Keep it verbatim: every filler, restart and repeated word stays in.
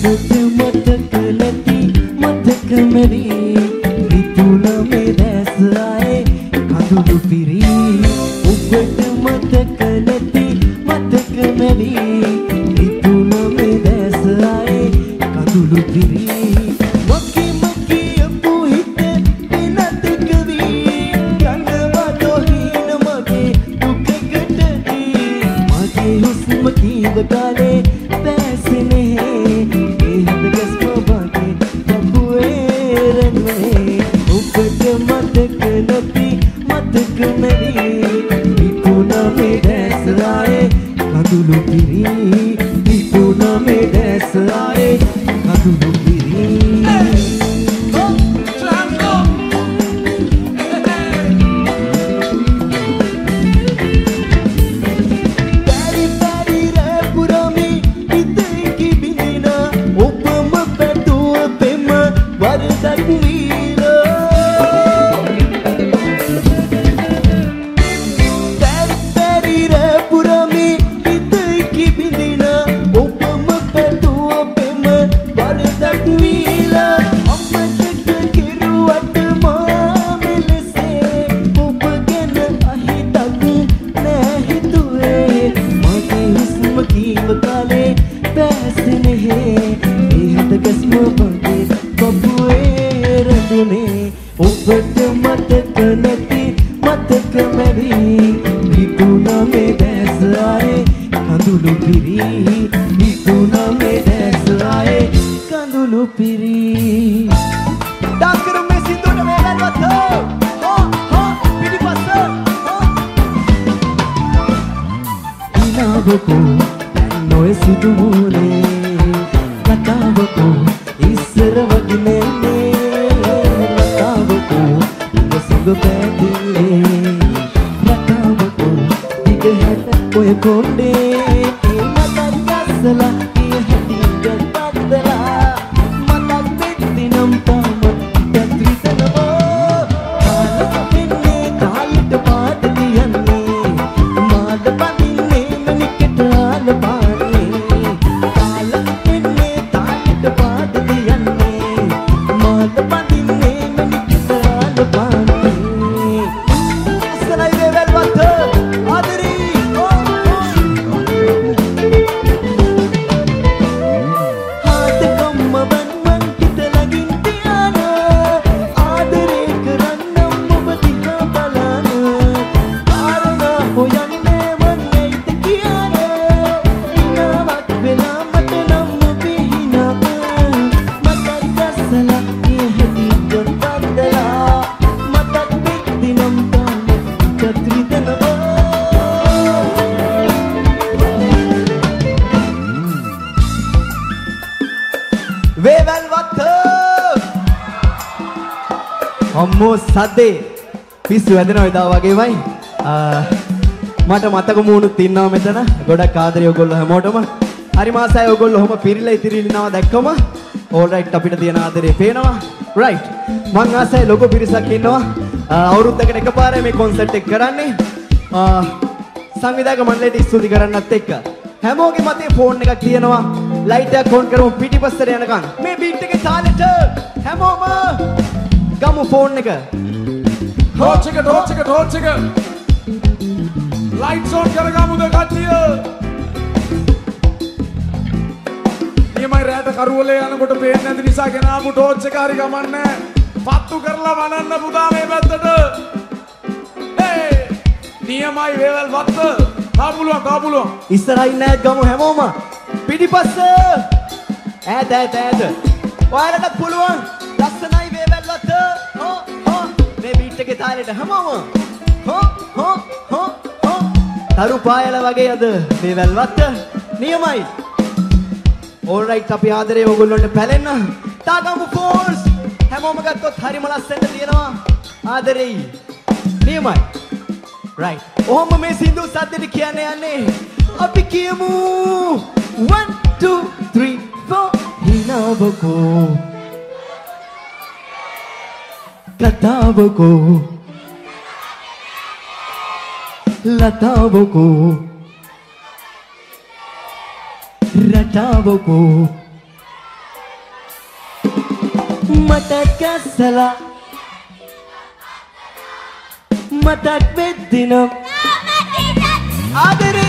ඔබට මතක නැති මතක මෙරි රිතුන මේ දැස ආයේ කඳුළු පිරි ඔබට මතක නැති මතක මෙරි රිතුන මේ දැස ආයේ කඳුළු පිරි මකි මකි අපු හිත එනත කවි කනවදෝ හින මගේ දුකකටදී මගේ හුස්ම කීව කාලේ පැසනේ ඒ හද ගස්ම වගේ කපුවේ රන්නේ ඔබට මතක නැති මතක මෙරි විකුණ මේ දැස ආයේ කඳුළු පිරි විකුණ මේ දැස ආයේ කඳුළු පිරි ඔබට මතක නැති මතක මෙරි විකුණ මේ දැස ආයේ කඳුළු පිරි විකුණ මේ දැස ආයේ කඳුළු පිරි ඩාකර මේ සින්දුවට වේලවත් හෝ හෝ පිටිපස්ස හෝ ඉනාවකෝ නොයේ සුදු මූලේ කතාවකෝ ඉස්සර වගේ Go back to me. Natawako, diga hata koe konde. Matak kasala, iya hati jatadala. Matak beti nampama, jatri tanamo. Matak pinne kaalit paadati yanne. Matak pinne maniketa alapaane. Matak pinne kaalit paadati yanne. Matak pinne maniketa alapaane. අම්මෝ සද්දේ පිස්සු වැදෙනවා ඉදා වගේමයි මට මතක මූණුත් ඉන්නවා මෙතන ගොඩක් ආදරේ ඔයගොල්ලෝ හැමෝටම හරි මාසයි ඔයගොල්ලෝ ඔහම පිරිලා ඉතිරිලිනවා දැක්කම ඕල් රයිට් අපිට තියෙන ආදරේ පේනවා රයිට් මං ආසයි ලොකු පිරිසක් ඉන්නවා අවුරුද්දකට එකපාරයි මේ කොන්සර්ට් එක කරන්නේ සංවිධායක මණ්ඩලයට ස්තුති කරන්නත් එක්ක හැමෝගේ මතේ ෆෝන් එකක් තියෙනවා ලයිට් එකක් ඔන් කරමු පිටිපස්සට යනකම් මේ බීට් එකේ තාලෙට හැමෝම ගමු ෆෝන් එක ටෝච් එක ටෝච් එක ටෝච් එක ලයිට්ස් ඔන් කරගමුද කට්ටිය නියමයි රැට කරුවලේ යනකොට පේන්නේ නැති නිසා ගෙනාවු ටෝච් එක හරි ගමන්නේ පත්තු කරලා වනන්න පුතා මේ පැත්තට ඒ නියමයි වේවල් වත්ත කාපුලුව කාපුලුව ඉස්සරහින් නෑ ගමු හැමෝම පිටිපස්ස ඈත ඈත ඈත ඔයාලට පුළුවන් ලස්සනයි වේවල් වත්ත හෝ හෝ මේ බීට් එකේ තාලෙට හැමෝම හෝ හෝ හෝ හෝ තරු පායල වගේ අද වේවල් වත්ත නියමයි ඕල් රයිට් අපි ආදරේ ඕගොල්ලන්ට පැලෙන්න තාගමු ෆෝර්ස් හැමෝම ගත්තොත් හරිම ලස්සනට තියෙනවා ආදරෙයි නියමයි රයිට් ඔහොම මේ සින්දු සද්දෙට කියන්නේ යන්නේ අපි කියමු one two three four හිනාවකෝ කතාවකෝ ලතාවකෝ රටාවකෝ මට කැස්සලා මතක් වෙද්දිනම් ආදරේ